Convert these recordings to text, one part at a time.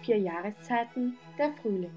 4 Jahreszeiten der Frühling.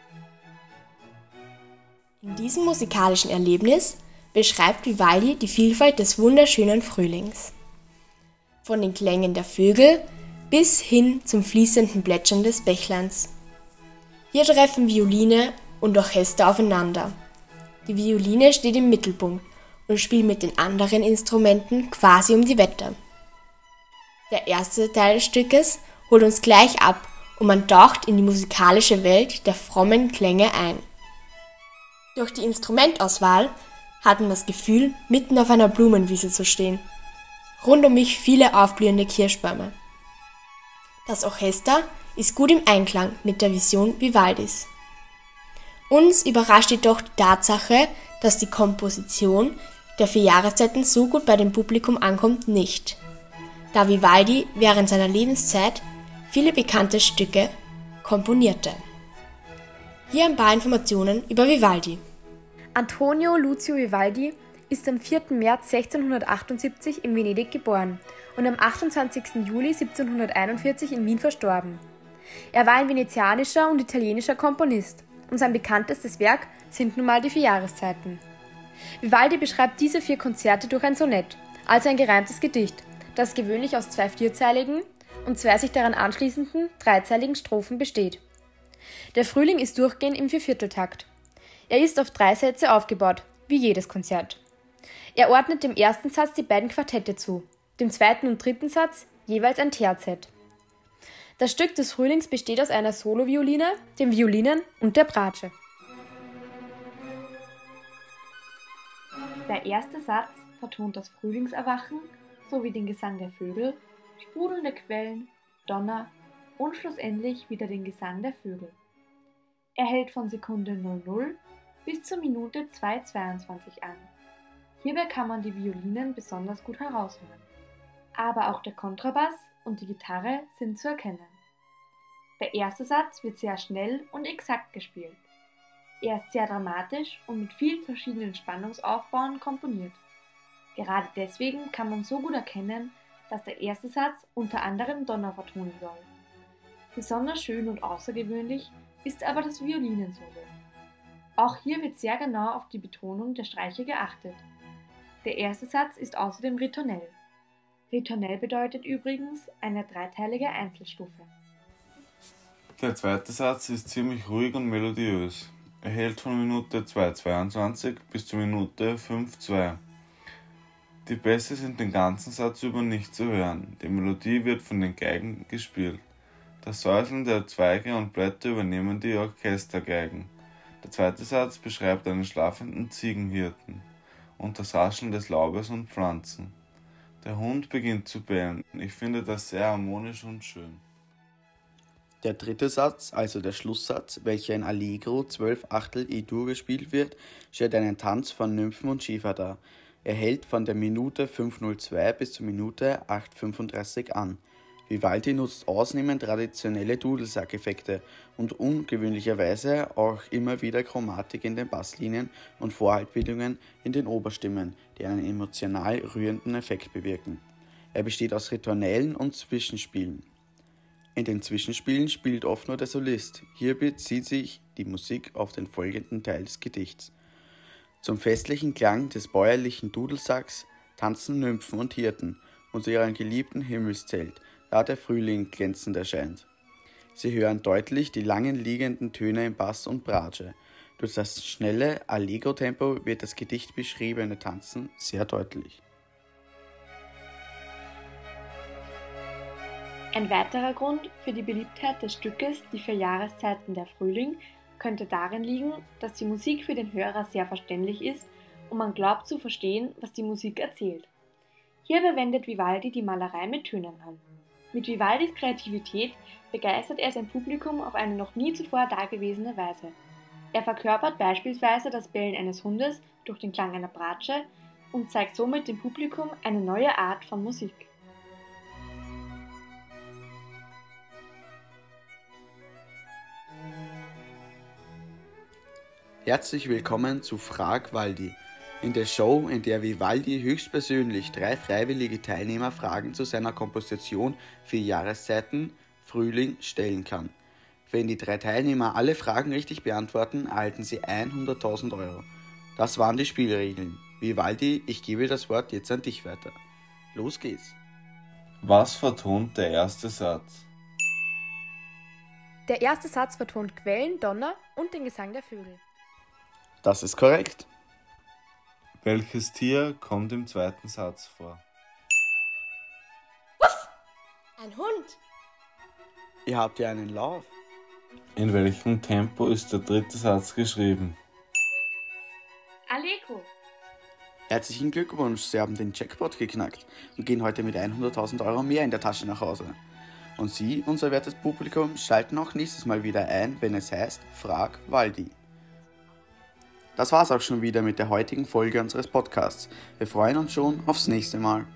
In diesem musikalischen Erlebnis beschreibt Vivaldi die Vielfalt des wunderschönen Frühlings. Von den Klängen der Vögel bis hin zum fließenden Plätschern des Bächleins. Hier treffen Violine und Orchester aufeinander. Die Violine steht im Mittelpunkt und spielt mit den anderen Instrumenten quasi um die Wette. Der erste Teil des Stückes holt uns gleich ab und man taucht in die musikalische Welt der frommen Klänge ein. Durch die Instrumentauswahl hat man das Gefühl, mitten auf einer Blumenwiese zu stehen. Rund um mich viele aufblühende Kirschbäume. Das Orchester ist gut im Einklang mit der Vision Vivaldis. Uns überrascht jedoch die Tatsache, dass die Komposition der 4 Jahreszeiten so gut bei dem Publikum ankommt, nicht, da Vivaldi während seiner Lebenszeit viele bekannte Stücke komponierte. Hier ein paar Informationen über Vivaldi. Antonio Lucio Vivaldi ist am 4. März 1678 in Venedig geboren und am 28. Juli 1741 in Wien verstorben. Er war ein venezianischer und italienischer Komponist und sein bekanntestes Werk sind nun mal die 4 Jahreszeiten. Vivaldi beschreibt diese 4 Konzerte durch ein Sonett, also ein gereimtes Gedicht, das gewöhnlich aus 2 vierzeiligen und 2 sich daran anschließenden 3zeiligen Strophen besteht. Der Frühling ist durchgehend im 4/4-Takt. Er ist auf 3 Sätze aufgebaut, wie jedes Konzert. Er ordnet dem ersten Satz die beiden Quartette zu, dem zweiten und dritten Satz jeweils ein Terzett. Das Stück des Frühlings besteht aus einer Solovioline, den Violinen und der Bratsche. Der erste Satz vertont das Frühlingserwachen sowie den Gesang der Vögel, sprudelnde Quellen, Donner und schlussendlich wieder den Gesang der Vögel. Er hält von Sekunde 00 bis zur Minute 2:22 an. Hierbei kann man die Violinen besonders gut heraushören. Aber auch der Kontrabass und die Gitarre sind zu erkennen. Der erste Satz wird sehr schnell und exakt gespielt. Er ist sehr dramatisch und mit vielen verschiedenen Spannungsaufbauen komponiert. Gerade deswegen kann man so gut erkennen, dass der erste Satz unter anderem Donner vertonen soll. Besonders schön und außergewöhnlich ist aber das Violinensolo. Auch hier wird sehr genau auf die Betonung der Streicher geachtet. Der erste Satz ist außerdem Ritornell. Ritornell bedeutet übrigens eine 3teilige Einzelstufe. Der zweite Satz ist ziemlich ruhig und melodiös. Er hält von Minute 2:22 bis zur Minute 5:2. Die Bässe sind den ganzen Satz über nicht zu hören. Die Melodie wird von den Geigen gespielt. Das Säuseln der Zweige und Blätter übernehmen die Orchestergeigen. Der zweite Satz beschreibt einen schlafenden Ziegenhirten und das Rascheln des Laubes und Pflanzen. Der Hund beginnt zu bellen. Ich finde das sehr harmonisch und schön. Der dritte Satz, also der Schlusssatz, welcher in Allegro 12/8 E-Dur gespielt wird, stellt einen Tanz von Nymphen und Schäfer dar. Er hält von der Minute 5:02 bis zur Minute 8:35 an. Vivaldi nutzt ausnehmend traditionelle Dudelsack-Effekte und ungewöhnlicherweise auch immer wieder Chromatik in den Basslinien und Vorhaltbildungen in den Oberstimmen, die einen emotional rührenden Effekt bewirken. Er besteht aus Ritornellen und Zwischenspielen. In den Zwischenspielen spielt oft nur der Solist. Hier bezieht sich die Musik auf den folgenden Teil des Gedichts. Zum festlichen Klang des bäuerlichen Dudelsacks tanzen Nymphen und Hirten unter ihrem geliebten Himmelszelt, da der Frühling glänzend erscheint. Sie hören deutlich die langen liegenden Töne im Bass und Bratsche. Durch das schnelle Allegro-Tempo wird das Gedicht beschriebene Tanzen sehr deutlich. Ein weiterer Grund für die Beliebtheit des Stückes Die 4 Jahreszeiten der Frühling könnte darin liegen, dass die Musik für den Hörer sehr verständlich ist und man glaubt zu verstehen, was die Musik erzählt. Hierbei wendet Vivaldi die Malerei mit Tönen an. Mit Vivaldis Kreativität begeistert er sein Publikum auf eine noch nie zuvor dagewesene Weise. Er verkörpert beispielsweise das Bellen eines Hundes durch den Klang einer Bratsche und zeigt somit dem Publikum eine neue Art von Musik. Herzlich willkommen zu Frag Valdi, in der Show, in der Vivaldi höchstpersönlich 3 freiwillige Teilnehmer Fragen zu seiner Komposition 4 Jahreszeiten Frühling stellen kann. wenn die 3 Teilnehmer alle Fragen richtig beantworten, erhalten sie 100.000 Euro. Das waren die Spielregeln. Vivaldi, ich gebe das Wort jetzt an dich weiter. Los geht's. Was vertont der erste Satz? Der erste Satz vertont Quellen, Donner und den Gesang der Vögel. Das ist korrekt. Welches Tier kommt im zweiten Satz vor? Ein Hund. Ihr habt ja einen Lauf. In welchem Tempo ist der dritte Satz geschrieben? Allegro. Herzlichen Glückwunsch, Sie haben den Jackpot geknackt und gehen heute mit 100.000 Euro mehr in der Tasche nach Hause. Und Sie, unser wertes Publikum, schalten auch nächstes Mal wieder ein, wenn es heißt Frag Waldi. Das war's auch schon wieder mit der heutigen Folge unseres Podcasts. Wir freuen uns schon aufs nächste Mal.